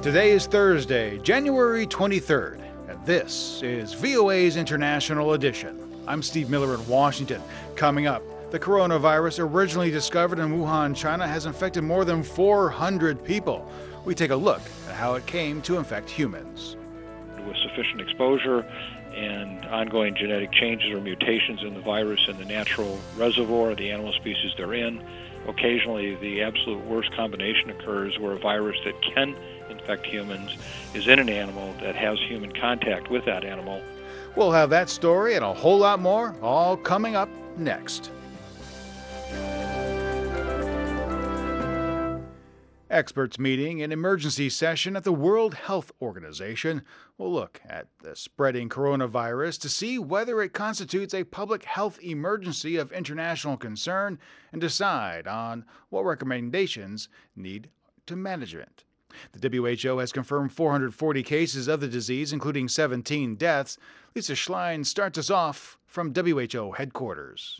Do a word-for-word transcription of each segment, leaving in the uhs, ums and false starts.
Today is Thursday, January twenty-third, and this is V O A's International Edition. I'm Steve Miller in Washington. Coming up, the coronavirus originally discovered in Wuhan, China, has infected more than four hundred people. We take a look at how it came to infect humans. With sufficient exposure and ongoing genetic changes or mutations in the virus in the natural reservoir, the animal species they're in, occasionally the absolute worst combination occurs where a virus that can infect humans is in an animal that has human contact with that animal. We'll have that story and a whole lot more, all coming up next. Experts meeting an emergency session at the World Health Organization will look at the spreading coronavirus to see whether it constitutes a public health emergency of international concern and decide on what recommendations need to manage it. The W H O has confirmed four hundred forty cases of the disease, including seventeen deaths. Lisa Schlein starts us off from W H O headquarters.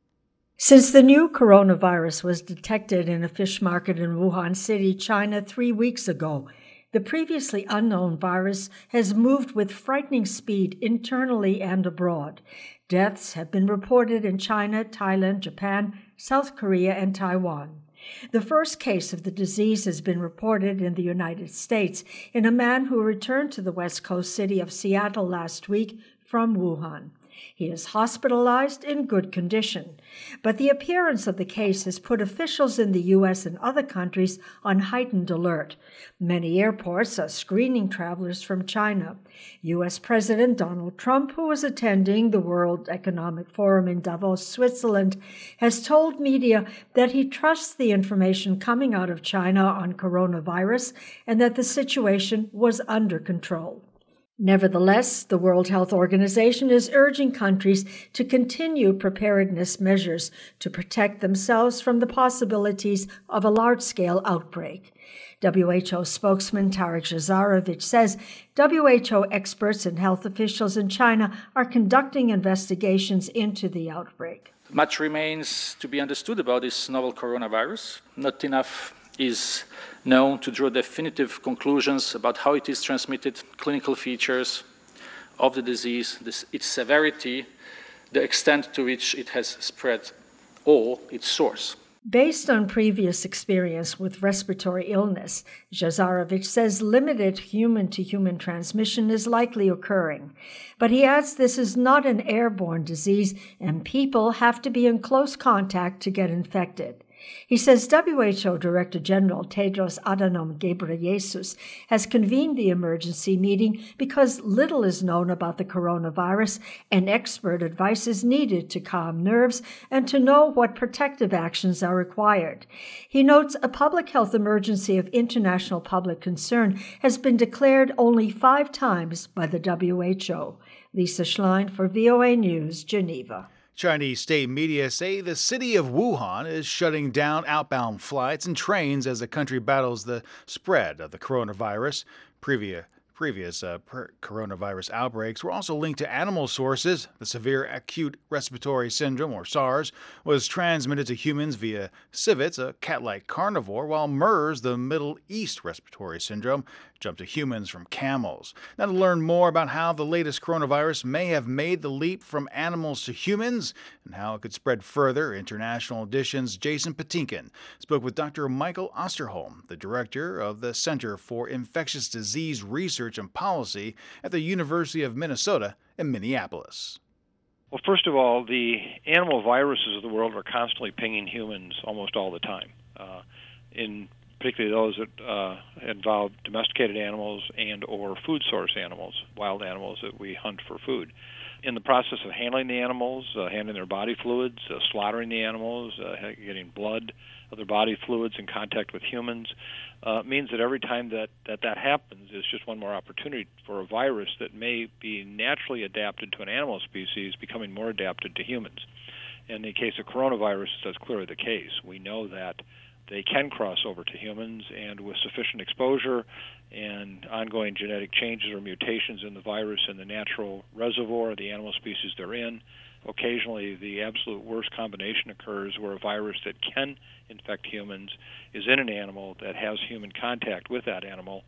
Since the new coronavirus was detected in a fish market in Wuhan City, China, three weeks ago, the previously unknown virus has moved with frightening speed internally and abroad. Deaths have been reported in China, Thailand, Japan, South Korea, and Taiwan. The first case of the disease has been reported in the United States in a man who returned to the west coast city of Seattle last week from Wuhan. He is hospitalized in good condition, but the appearance of the case has put officials in the U S and other countries on heightened alert. Many airports are screening travelers from China. U S President Donald Trump, who is attending the World Economic Forum in Davos, Switzerland, has told media that he trusts the information coming out of China on coronavirus and that the situation was under control. Nevertheless, the World Health Organization is urging countries to continue preparedness measures to protect themselves from the possibilities of a large-scale outbreak. W H O spokesman Tarik Jasarevic says W H O experts and health officials in China are conducting investigations into the outbreak. Much remains to be understood about this novel coronavirus. Not enough is known to draw definitive conclusions about how it is transmitted, clinical features of the disease, this, its severity, the extent to which it has spread, or its source. Based on previous experience with respiratory illness, Jasarevic says limited human-to-human transmission is likely occurring. But he adds this is not an airborne disease and people have to be in close contact to get infected. He says W H O Director General Tedros Adhanom Ghebreyesus has convened the emergency meeting because little is known about the coronavirus and expert advice is needed to calm nerves and to know what protective actions are required. He notes a public health emergency of international public concern has been declared only five times by the W H O. Lisa Schlein for V O A News, Geneva. Chinese state media say the city of Wuhan is shutting down outbound flights and trains as the country battles the spread of the coronavirus. Previous Previous uh, per- coronavirus outbreaks were also linked to animal sources. The severe acute respiratory syndrome, or SARS, was transmitted to humans via civets, a cat-like carnivore, while MERS, the Middle East respiratory syndrome, jumped to humans from camels. Now, to learn more about how the latest coronavirus may have made the leap from animals to humans and how it could spread further, International Edition's Jason Patinkin spoke with Doctor Michael Osterholm, the director of the Center for Infectious Disease Research and Policy at the University of Minnesota in Minneapolis. Well, first of all, the animal viruses of the world are constantly pinging humans almost all the time, uh, in particularly those that uh, involve domesticated animals and or food source animals, wild animals that we hunt for food. In the process of handling the animals, uh, handling their body fluids, uh, slaughtering the animals, uh, getting blood, other body fluids in contact with humans, uh, means that every time that, that that happens, it's just one more opportunity for a virus that may be naturally adapted to an animal species becoming more adapted to humans. In the case of coronavirus, that's clearly the case. We know that they can cross over to humans, and with sufficient exposure and ongoing genetic changes or mutations in the virus in the natural reservoir, the animal species they're in, occasionally the absolute worst combination occurs where a virus that can infect humans is in an animal that has human contact with that animal,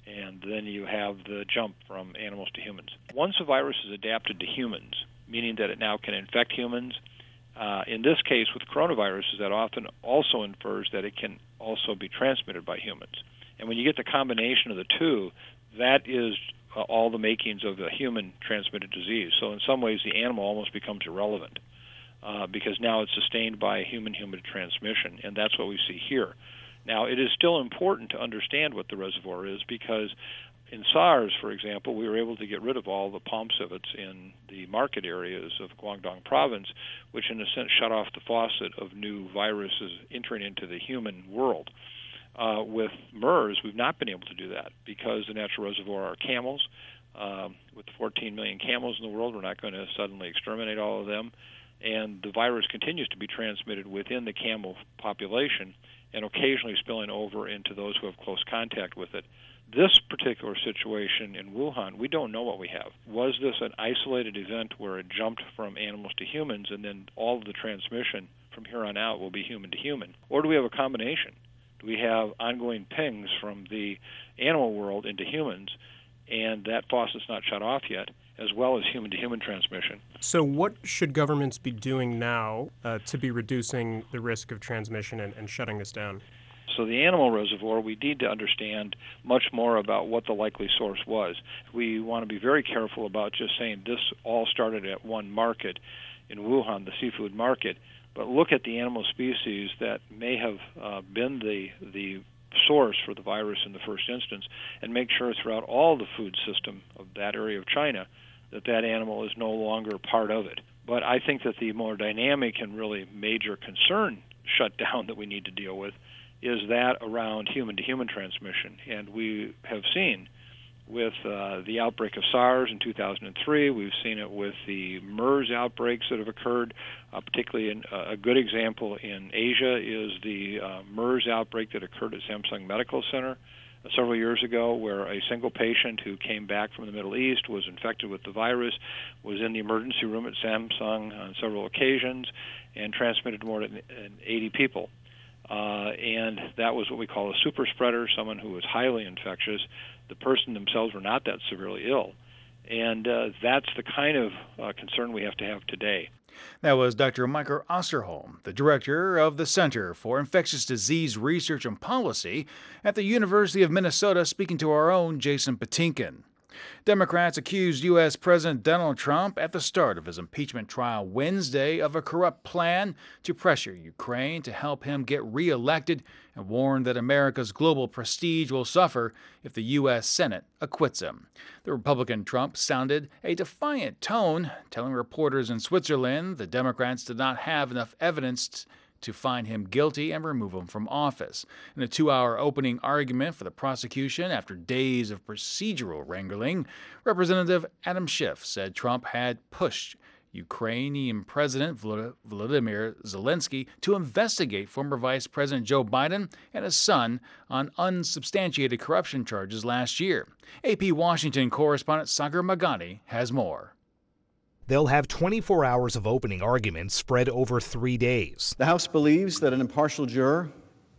and then you have the jump from animals to humans. Once a virus is adapted to humans, meaning that it now can infect humans, uh, in this case with coronaviruses, that often also infers that it can also be transmitted by humans. And when you get the combination of the two, that is uh, all the makings of a human-transmitted disease. So in some ways, the animal almost becomes irrelevant uh, because now it's sustained by human-human transmission, and that's what we see here. Now, it is still important to understand what the reservoir is because in SARS, for example, we were able to get rid of all the palm civets in the market areas of Guangdong province, which in a sense shut off the faucet of new viruses entering into the human world. Uh, with MERS, we've not been able to do that because the natural reservoir are camels. Um, with the fourteen million camels in the world, we're not going to suddenly exterminate all of them. And the virus continues to be transmitted within the camel population and occasionally spilling over into those who have close contact with it. This particular situation in Wuhan, we don't know what we have. Was this an isolated event where it jumped from animals to humans and then all of the transmission from here on out will be human to human? Or do we have a combination? Do we have ongoing pings from the animal world into humans, and that faucet's not shut off yet, as well as human-to-human transmission? So what should governments be doing now uh, to be reducing the risk of transmission and, and shutting this down? So the animal reservoir, we need to understand much more about what the likely source was. We want to be very careful about just saying this all started at one market in Wuhan, the seafood market, but look at the animal species that may have uh, been the the source for the virus in the first instance, and make sure throughout all the food system of that area of China that that animal is no longer part of it. But I think that the more dynamic and really major concern shutdown that we need to deal with is that around human-to-human transmission. And we have seen with uh, the outbreak of SARS in two thousand three, we've seen it with the MERS outbreaks that have occurred, uh, particularly in, uh, a good example in Asia is the uh, MERS outbreak that occurred at Samsung Medical Center uh, several years ago, where a single patient who came back from the Middle East was infected with the virus, was in the emergency room at Samsung on several occasions, and transmitted more than eighty people. Uh, and that was what we call a super spreader, someone who was highly infectious. The person themselves were not that severely ill. And uh, that's the kind of uh, concern we have to have today. That was Doctor Michael Osterholm, the director of the Center for Infectious Disease Research and Policy at the University of Minnesota, speaking to our own Jason Patinkin. Democrats accused U S. President Donald Trump at the start of his impeachment trial Wednesday of a corrupt plan to pressure Ukraine to help him get reelected and warned that America's global prestige will suffer if the U S. Senate acquits him. The Republican Trump sounded a defiant tone, telling reporters in Switzerland the Democrats did not have enough evidence to find him guilty and remove him from office. In a two-hour opening argument for the prosecution after days of procedural wrangling, Representative Adam Schiff said Trump had pushed Ukrainian President Volodymyr Zelensky to investigate former Vice President Joe Biden and his son on unsubstantiated corruption charges last year. A P Washington correspondent Sagar Magani has more. They'll have twenty-four hours of opening arguments spread over three days. The House believes that an impartial juror,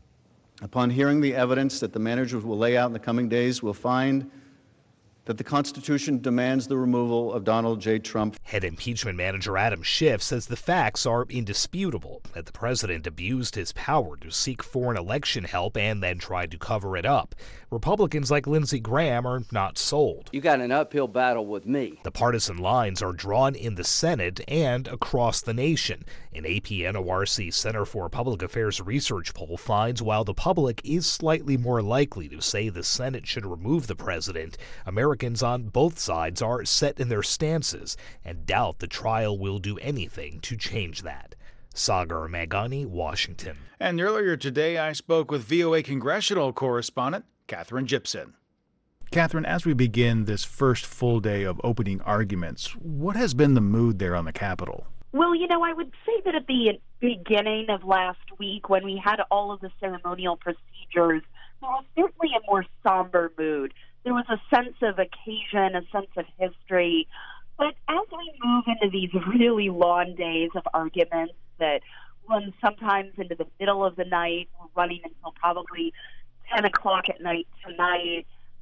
upon hearing the evidence that the managers will lay out in the coming days, will find that the Constitution demands the removal of Donald J. Trump. Head impeachment manager Adam Schiff says the facts are indisputable, that the president abused his power to seek foreign election help and then tried to cover it up. Republicans like Lindsey Graham are not sold. You got an uphill battle with me. The partisan lines are drawn in the Senate and across the nation. An A P N O R C Center for Public Affairs research poll finds while the public is slightly more likely to say the Senate should remove the president, Americans on both sides are set in their stances and doubt the trial will do anything to change that. Sagar Magani, Washington. And earlier today, I spoke with V O A congressional correspondent Katherine Gibson. Katherine, as we begin this first full day of opening arguments, what has been the mood there on the Capitol? Well, you know, I would say that at the beginning of last week, when we had all of the ceremonial procedures, there was certainly a more somber mood. There was a sense of occasion, a sense of history. But as we move into these really long days of arguments that run sometimes into the middle of the night, we're running until probably ten o'clock at night tonight,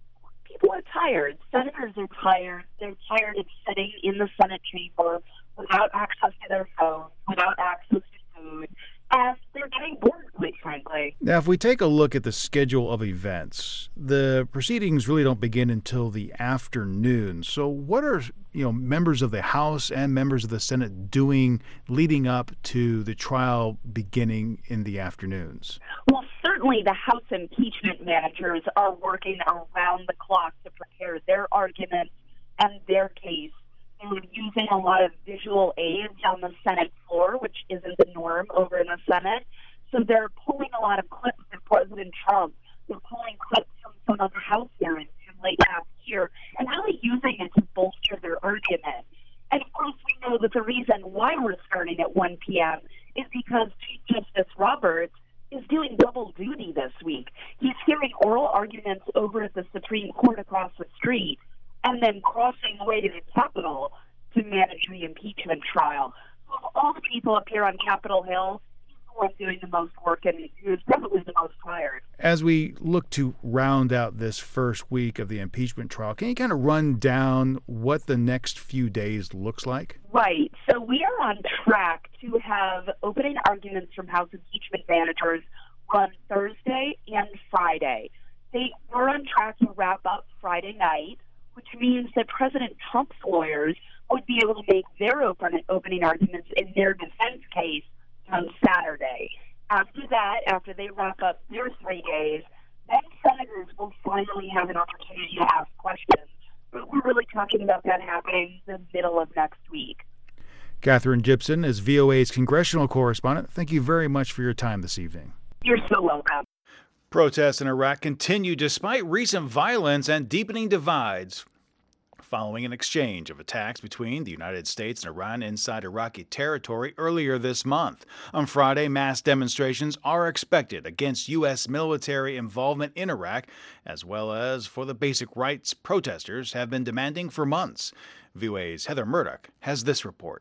people are tired. Senators are tired. They're tired of sitting in the Senate chamber without access to their phones, without access to food, and they're getting bored, quite frankly. Now, if we take a look at the schedule of events, the proceedings really don't begin until the afternoon. So what are, you know, members of the House and members of the Senate doing leading up to the trial beginning in the afternoons? Well, certainly the House impeachment managers are working around the clock to prepare their arguments and their case. They're using a lot of visual aids on the Senate floor, which isn't the norm over in the Senate. So they're pulling a lot of clips of President Trump. They're pulling clips from some of the House hearings from late last year and really using it to bolster their argument. And of course, we know that the reason why we're starting at one p.m. is because Chief Justice Roberts is doing double duty this week. He's hearing oral arguments over at the Supreme Court across the street and then crossing the way to the Capitol to manage the impeachment trial. So of all the people up here on Capitol Hill, he's the one doing the most work and who's probably the most tired. As we look to round out this first week of the impeachment trial, can you kind of run down what the next few days looks like? Right. So we are on track to have opening arguments from House impeachment managers run Thursday and Friday. They were on track to wrap up Friday night, which means that President Trump's lawyers would be able to make their open, opening arguments in their defense case on Saturday. After that, after they wrap up their three days, then senators will finally have an opportunity to ask questions. But we're really talking about that happening the middle of next week. Katherine Gibson is V O A's congressional correspondent. Thank you very much for your time this evening. You're so welcome. Protests in Iraq continue despite recent violence and deepening divides following an exchange of attacks between the United States and Iran inside Iraqi territory earlier this month. On Friday, mass demonstrations are expected against U S military involvement in Iraq, as well as for the basic rights protesters have been demanding for months. V O A's Heather Murdoch has this report.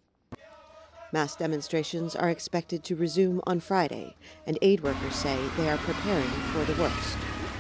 Mass demonstrations are expected to resume on Friday, and aid workers say they are preparing for the worst.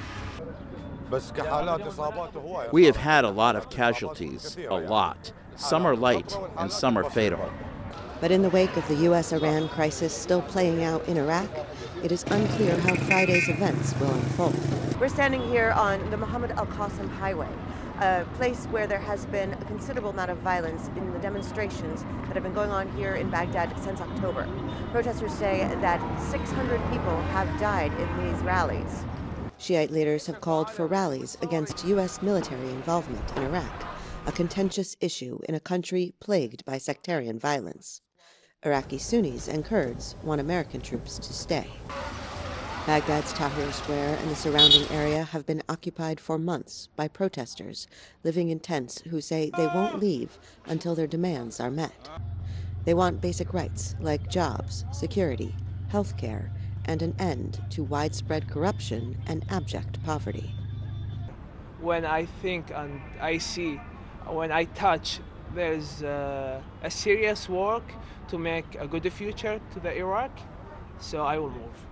We have had a lot of casualties, a lot. Some are light and some are fatal. But in the wake of the U S Iran crisis still playing out in Iraq, it is unclear how Friday's events will unfold. We're standing here on the Mohammed al-Qasim Highway, a place where there has been a considerable amount of violence in the demonstrations that have been going on here in Baghdad since October. Protesters say that six hundred people have died in these rallies. Shiite leaders have called for rallies against U S military involvement in Iraq, a contentious issue in a country plagued by sectarian violence. Iraqi Sunnis and Kurds want American troops to stay. Baghdad's Tahrir Square and the surrounding area have been occupied for months by protesters living in tents who say they won't leave until their demands are met. They want basic rights like jobs, security, health care, and an end to widespread corruption and abject poverty. When I think and I see, when I touch, there's uh, a serious work to make a good future to the Iraq, so I will move.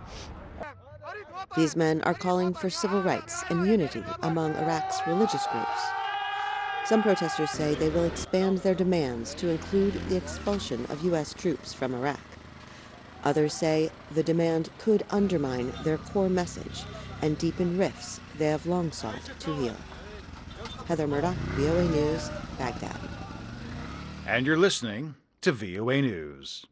These men are calling for civil rights and unity among Iraq's religious groups. Some protesters say they will expand their demands to include the expulsion of U S troops from Iraq. Others say the demand could undermine their core message and deepen rifts they have long sought to heal. Heather Murdoch, V O A News, Baghdad. And you're listening to V O A News.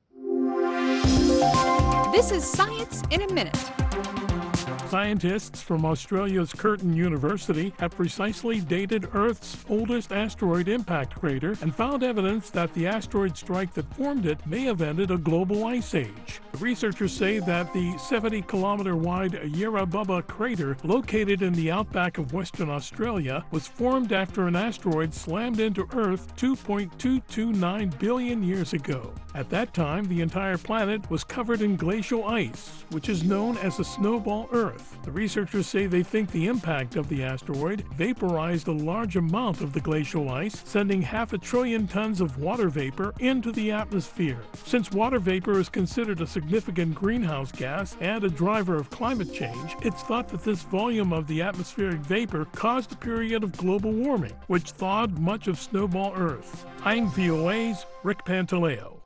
This is Science in a Minute. Scientists from Australia's Curtin University have precisely dated Earth's oldest asteroid impact crater and found evidence that the asteroid strike that formed it may have ended a global ice age. Researchers say that the seventy kilometer wide Yarra Bubba crater, located in the outback of Western Australia, was formed after an asteroid slammed into Earth two point two two nine billion years ago. At that time, the entire planet was covered in glacial ice, which is known as a snowball Earth. Earth. The researchers say they think the impact of the asteroid vaporized a large amount of the glacial ice, sending half a trillion tons of water vapor into the atmosphere. Since water vapor is considered a significant greenhouse gas and a driver of climate change, it's thought that this volume of the atmospheric vapor caused a period of global warming, which thawed much of Snowball Earth. I'm V O A's Rick Pantaleo.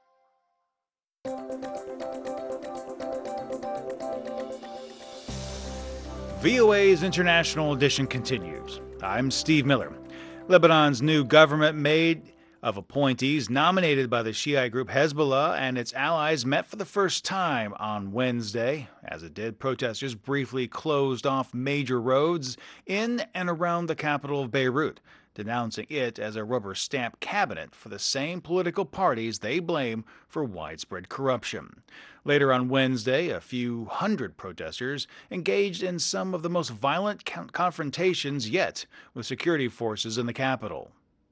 V O A's International Edition continues. I'm Steve Miller. Lebanon's new government made of appointees nominated by the Shiite group Hezbollah and its allies met for the first time on Wednesday. As it did, protesters briefly closed off major roads in and around the capital of Beirut, denouncing it as a rubber stamp cabinet for the same political parties they blame for widespread corruption. Later on Wednesday, a few hundred protesters engaged in some of the most violent confrontations yet with security forces in the capital.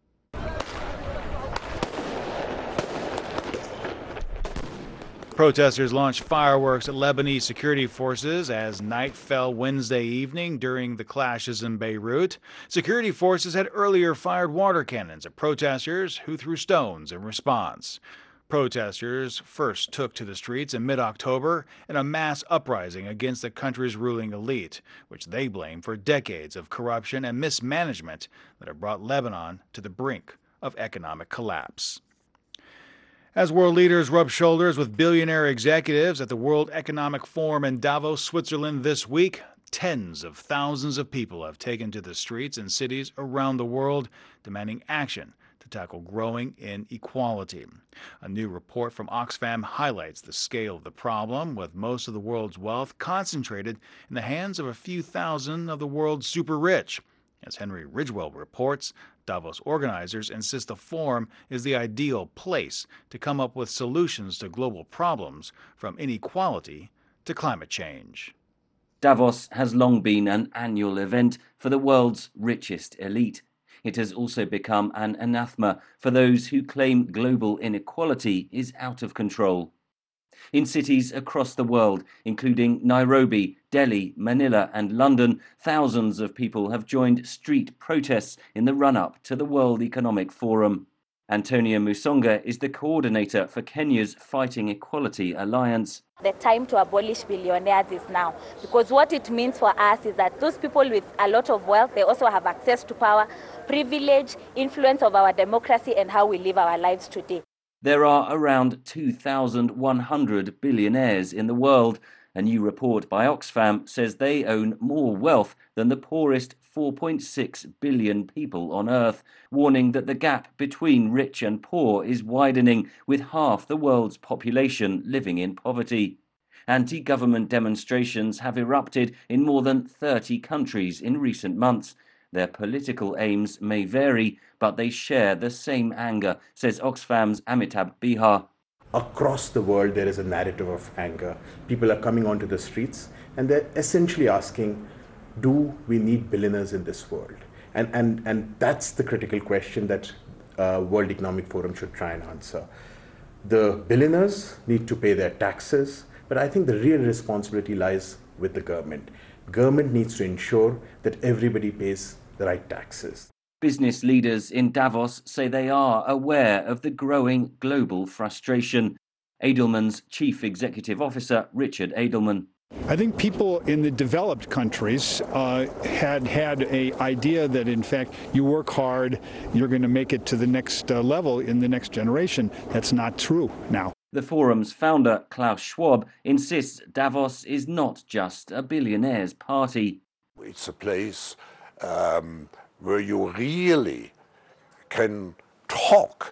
Protesters launched fireworks at Lebanese security forces as night fell Wednesday evening during the clashes in Beirut. Security forces had earlier fired water cannons at protesters who threw stones in response. Protesters first took to the streets in mid-October in a mass uprising against the country's ruling elite, which they blame for decades of corruption and mismanagement that have brought Lebanon to the brink of economic collapse. As world leaders rub shoulders with billionaire executives at the World Economic Forum in Davos, Switzerland this week, tens of thousands of people have taken to the streets in cities around the world demanding action to tackle growing inequality. A new report from Oxfam highlights the scale of the problem, with most of the world's wealth concentrated in the hands of a few thousand of the world's super rich. As Henry Ridgwell reports, Davos organizers insist the forum is the ideal place to come up with solutions to global problems, from inequality to climate change. Davos has long been an annual event for the world's richest elite. It has also become an anathema for those who claim global inequality is out of control. In cities across the world, including Nairobi, Delhi, Manila and London, thousands of people have joined street protests in the run-up to the World Economic Forum. Antonia Musonga is the coordinator for Kenya's Fighting Equality Alliance. The time to abolish billionaires is now, because what it means for us is that those people with a lot of wealth, they also have access to power, privilege, influence of our democracy and how we live our lives today. There are around two thousand one hundred billionaires in the world. A new report by Oxfam says they own more wealth than the poorest four point six billion people on Earth, warning that the gap between rich and poor is widening, with half the world's population living in poverty. Anti-government demonstrations have erupted in more than thirty countries in recent months. Their political aims may vary, but they share the same anger, says Oxfam's Amitabh Bihar. Across the world, there is a narrative of anger. People are coming onto the streets and they're essentially asking, do we need billionaires in this world? And, and, and that's the critical question that uh, World Economic Forum should try and answer. The billionaires need to pay their taxes, but I think the real responsibility lies with the government. Government needs to ensure that everybody pays the right taxes. Business leaders in Davos say they are aware of the growing global frustration. Edelman's chief executive officer, Richard Edelman. I think people in the developed countries uh, had had an idea that, in fact, you work hard, you're going to make it to the next uh, level in the next generation. That's not true now. The forum's founder, Klaus Schwab, insists Davos is not just a billionaire's party. It's a place um, where you really can talk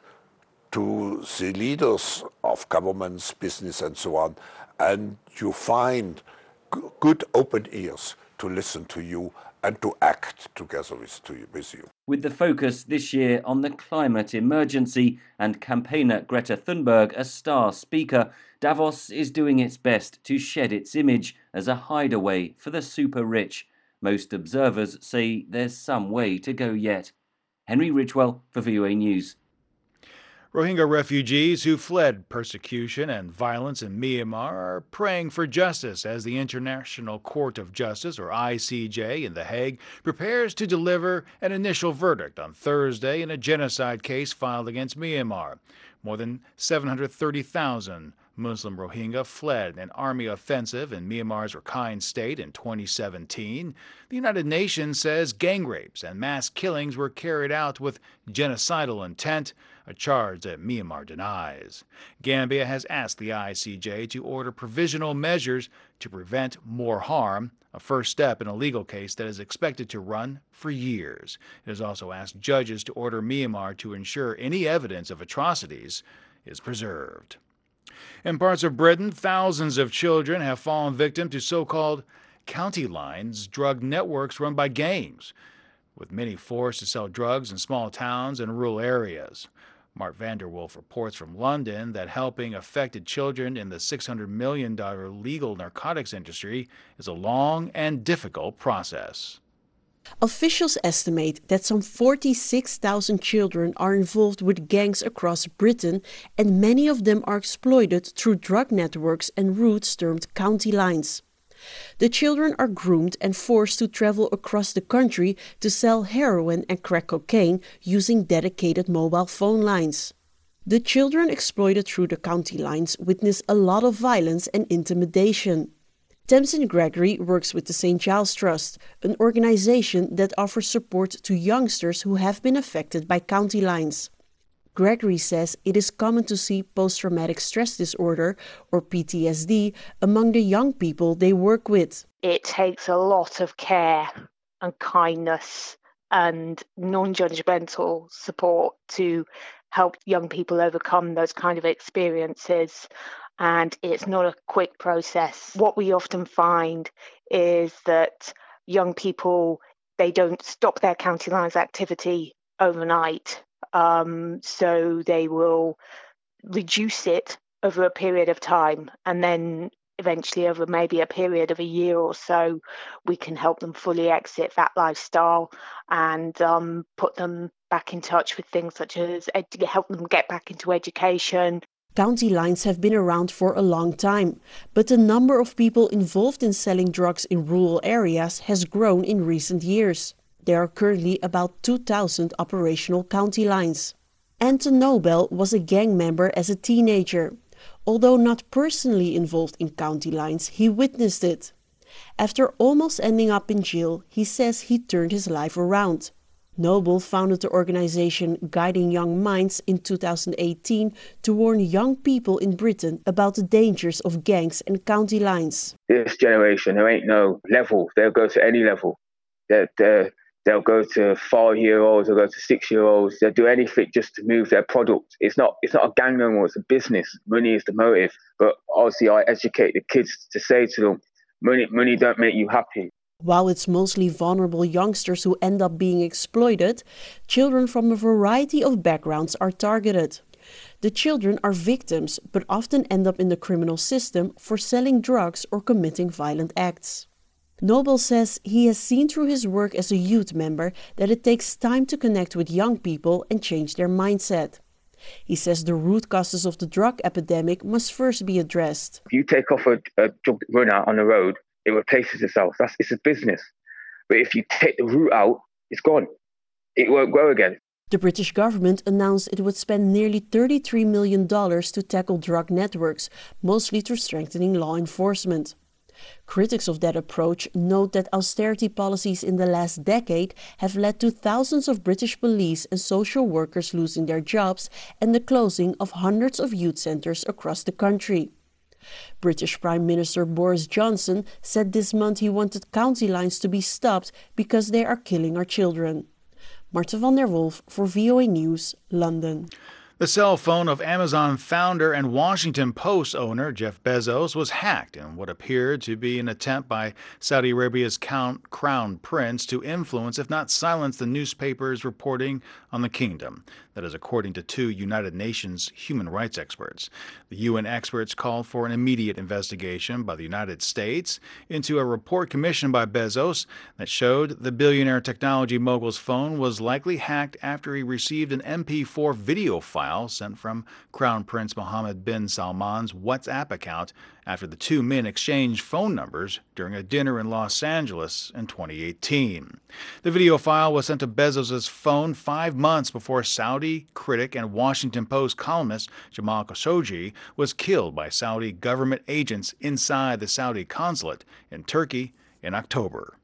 to the leaders of governments, business and so on, and you find g- good open ears to listen to you and to act together with, to you, with you. With the focus this year on the climate emergency and campaigner Greta Thunberg a star speaker, Davos is doing its best to shed its image as a hideaway for the super rich. Most observers say there's some way to go yet. Henry Ridgwell for V O A News. Rohingya refugees who fled persecution and violence in Myanmar are praying for justice as the International Court of Justice, or I C J, in The Hague prepares to deliver an initial verdict on Thursday in a genocide case filed against Myanmar. More than seven hundred thirty thousand Muslim Rohingya fled an army offensive in Myanmar's Rakhine State in twenty seventeen. The United Nations says gang rapes and mass killings were carried out with genocidal intent, a charge that Myanmar denies. Gambia has asked the I C J to order provisional measures to prevent more harm, a first step in a legal case that is expected to run for years. It has also asked judges to order Myanmar to ensure any evidence of atrocities is preserved. In parts of Britain, thousands of children have fallen victim to so-called county lines, drug networks run by gangs, with many forced to sell drugs in small towns and rural areas. Mark Vanderwolf reports from London that helping affected children in the six hundred million dollars legal narcotics industry is a long and difficult process. Officials estimate that some forty-six thousand children are involved with gangs across Britain, and many of them are exploited through drug networks and routes termed county lines. The children are groomed and forced to travel across the country to sell heroin and crack cocaine using dedicated mobile phone lines. The children exploited through the county lines witness a lot of violence and intimidation. Tamsin Gregory works with the Saint Giles Trust, an organization that offers support to youngsters who have been affected by county lines. Gregory says it is common to see post-traumatic stress disorder, or P T S D, among the young people they work with. It takes a lot of care and kindness and non-judgmental support to help young people overcome those kind of experiences. And it's not a quick process. What we often find is that young people, they don't stop their county lines activity overnight. Um, so they will reduce it over a period of time, and then eventually over maybe a period of a year or so, we can help them fully exit that lifestyle and um, put them back in touch with things such as ed- help them get back into education. County lines have been around for a long time, but the number of people involved in selling drugs in rural areas has grown in recent years. There are currently about two thousand operational county lines. Anton Nobel was a gang member as a teenager. Although not personally involved in county lines, he witnessed it. After almost ending up in jail, he says he turned his life around. Nobel founded the organization Guiding Young Minds in two thousand eighteen to warn young people in Britain about the dangers of gangs and county lines. This generation, there ain't no level. They'll go to any level. They're, they're, they'll go to five-year-olds, they'll go to six-year-olds. They'll do anything just to move their product. It's not, it's not a gang no more, it's a business. Money is the motive. But obviously I educate the kids to say to them, money, money don't make you happy. While it's mostly vulnerable youngsters who end up being exploited, children from a variety of backgrounds are targeted. The children are victims, but often end up in the criminal system for selling drugs or committing violent acts. Nobel says he has seen through his work as a youth member that it takes time to connect with young people and change their mindset. He says the root causes of the drug epidemic must first be addressed. If you take off a, a drug runner on the road, it replaces itself. That's, it's a business. But if you take the root out, it's gone. It won't grow again. The British government announced it would spend nearly thirty-three million dollars to tackle drug networks, mostly through strengthening law enforcement. Critics of that approach note that austerity policies in the last decade have led to thousands of British police and social workers losing their jobs and the closing of hundreds of youth centres across the country. British Prime Minister Boris Johnson said this month he wanted county lines to be stopped because they are killing our children. Marta van der Wolf for V O A News, London. The cell phone of Amazon founder and Washington Post owner Jeff Bezos was hacked in what appeared to be an attempt by Saudi Arabia's crown prince to influence, if not silence, the newspaper's reporting on the kingdom. That is according to two United Nations human rights experts. The U N experts called for an immediate investigation by the United States into a report commissioned by Bezos that showed the billionaire technology mogul's phone was likely hacked after he received an M P four video file file sent from Crown Prince Mohammed bin Salman's WhatsApp account after the two men exchanged phone numbers during a dinner in Los Angeles in twenty eighteen. The video file was sent to Bezos' phone five months before Saudi critic and Washington Post columnist Jamal Khashoggi was killed by Saudi government agents inside the Saudi consulate in Turkey in October.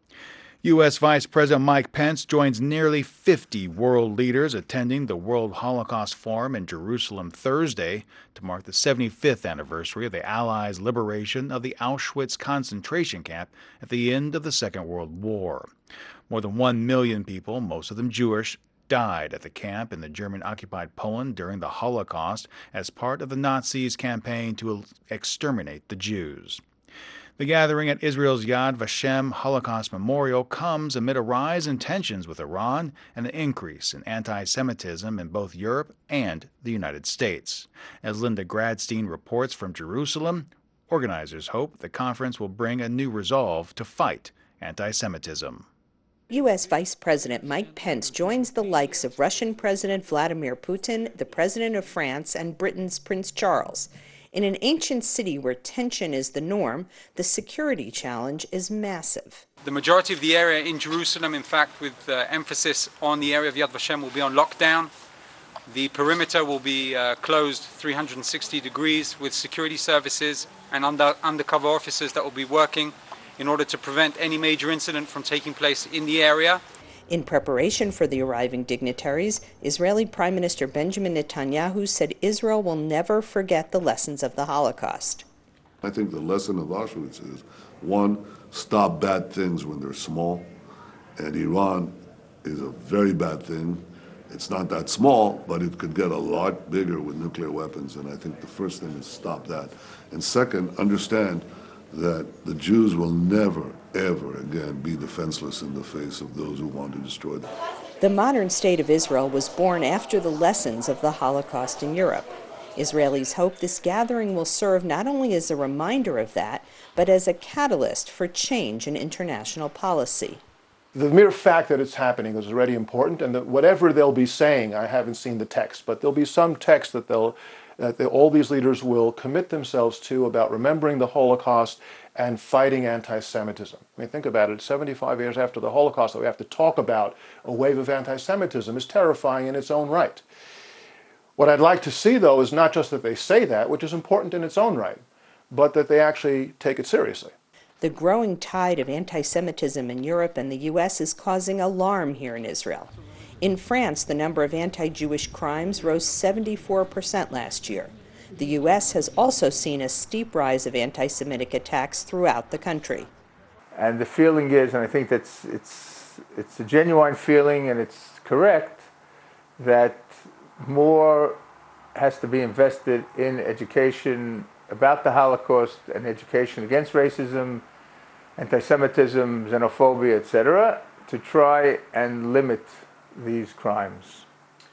U S. Vice President Mike Pence joins nearly fifty world leaders attending the World Holocaust Forum in Jerusalem Thursday to mark the seventy-fifth anniversary of the Allies' liberation of the Auschwitz concentration camp at the end of the Second World War. More than one million people, most of them Jewish, died at the camp in the German-occupied Poland during the Holocaust as part of the Nazis' campaign to exterminate the Jews. The gathering at Israel's Yad Vashem Holocaust Memorial comes amid a rise in tensions with Iran and an increase in anti-Semitism in both Europe and the United States. As Linda Gradstein reports from Jerusalem, organizers hope the conference will bring a new resolve to fight anti-Semitism. U S. Vice President Mike Pence joins the likes of Russian President Vladimir Putin, the President of France, and Britain's Prince Charles. In an ancient city where tension is the norm, the security challenge is massive. The majority of the area in Jerusalem, in fact, with uh, emphasis on the area of Yad Vashem, will be on lockdown. The perimeter will be uh, closed three hundred sixty degrees with security services and under, undercover officers that will be working in order to prevent any major incident from taking place in the area. In preparation for the arriving dignitaries, Israeli Prime Minister Benjamin Netanyahu said Israel will never forget the lessons of the Holocaust. I think the lesson of Auschwitz is, one, stop bad things when they're small. And Iran is a very bad thing. It's not that small, but it could get a lot bigger with nuclear weapons. And I think the first thing is stop that. And second, understand that the Jews will never, ever again be defenseless in the face of those who want to destroy them. The modern state of Israel was born after the lessons of the Holocaust in Europe. Israelis hope this gathering will serve not only as a reminder of that, but as a catalyst for change in international policy. The mere fact that it's happening is already important, and that whatever they'll be saying, I haven't seen the text, but there'll be some text that they'll that they, all these leaders will commit themselves to about remembering the Holocaust and fighting anti-Semitism. I mean, think about it, seventy-five years after the Holocaust, that we have to talk about a wave of anti-Semitism is terrifying in its own right. What I'd like to see, though, is not just that they say that, which is important in its own right, but that they actually take it seriously. The growing tide of anti-Semitism in Europe and the U S is causing alarm here in Israel. In France, the number of anti-Jewish crimes rose seventy-four percent last year. The U S has also seen a steep rise of anti-Semitic attacks throughout the country. And the feeling is, and I think that's it's it's a genuine feeling and it's correct, that more has to be invested in education about the Holocaust and education against racism, anti-Semitism, xenophobia, et cetera, to try and limit these crimes.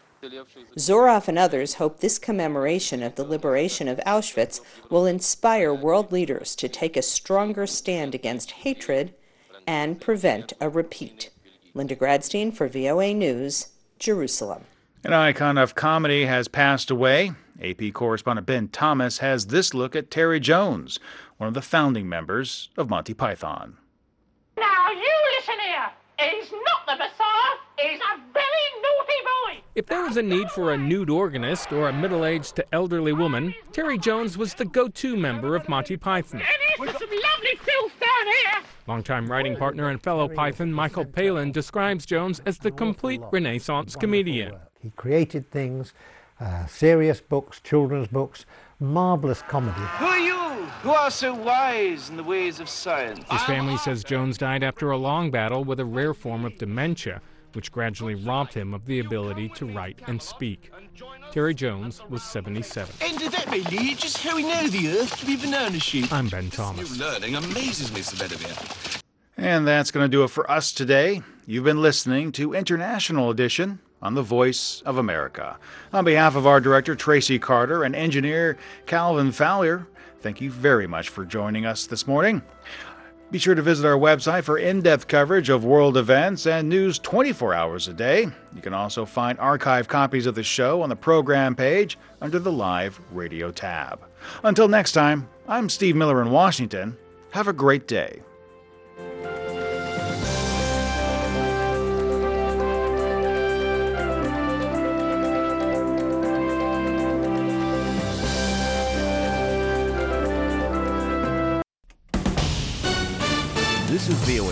Zorov and others hope this commemoration of the liberation of Auschwitz will inspire world leaders to take a stronger stand against hatred and prevent a repeat. Linda Gradstein for V O A News, Jerusalem. An icon of comedy has passed away. A P correspondent Ben Thomas has this look at Terry Jones, one of the founding members of Monty Python. Now you listen here. He's not the Messiah. He's a very naughty boy. If there was a need for a nude organist or a middle-aged to elderly woman, Terry Jones was the go-to member of Monty Python. There's some lovely filth down here. Longtime writing partner and fellow Python Michael Palin describes Jones as the complete Renaissance comedian. He created things, uh, serious books, children's books, marvelous comedy. Who are you, who are so wise in the ways of science? His family says Jones died after a long battle with a rare form of dementia, which gradually robbed him of the ability to write and speak. Terry Jones was seventy-seven. And that may lead just how we know the Earth to be banana shaped. I'm Ben Thomas. New learning amazes me, Sir Bedivere. And that's going to do it for us today. You've been listening to International Edition on the Voice of America. On behalf of our director, Tracy Carter, and engineer Calvin Fowler, thank you very much for joining us this morning. Be sure to visit our website for in-depth coverage of world events and news twenty-four hours a day. You can also find archived copies of the show on the program page under the Live Radio tab. Until next time, I'm Steve Miller in Washington. Have a great day.